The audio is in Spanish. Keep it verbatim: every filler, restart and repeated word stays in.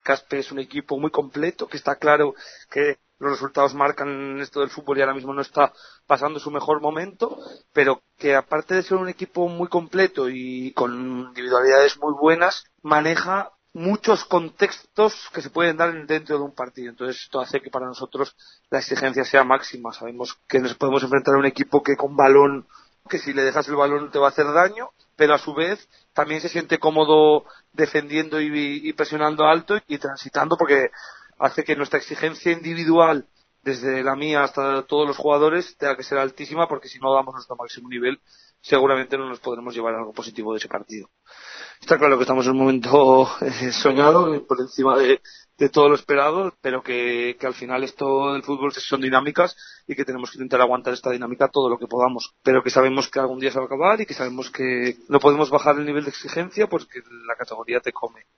Caspe es un equipo muy completo, que está claro que los resultados marcan esto del fútbol y ahora mismo no está pasando su mejor momento, pero que aparte de ser un equipo muy completo y con individualidades muy buenas, maneja muchos contextos que se pueden dar dentro de un partido. Entonces esto hace que para nosotros la exigencia sea máxima. Sabemos que nos podemos enfrentar a un equipo que con balón, que si le dejas el balón te va a hacer daño, pero a su vez también se siente cómodo defendiendo y, y presionando alto y transitando, porque hace que nuestra exigencia individual, desde la mía hasta todos los jugadores, tenga que ser altísima, porque si no damos nuestro máximo nivel seguramente no nos podremos llevar algo positivo de ese partido. Está claro que estamos en un momento eh, soñado, por encima de, de todo lo esperado, pero que, que al final esto del fútbol son dinámicas y que tenemos que intentar aguantar esta dinámica todo lo que podamos, pero que sabemos que algún día se va a acabar y que sabemos que no podemos bajar el nivel de exigencia porque la categoría te come.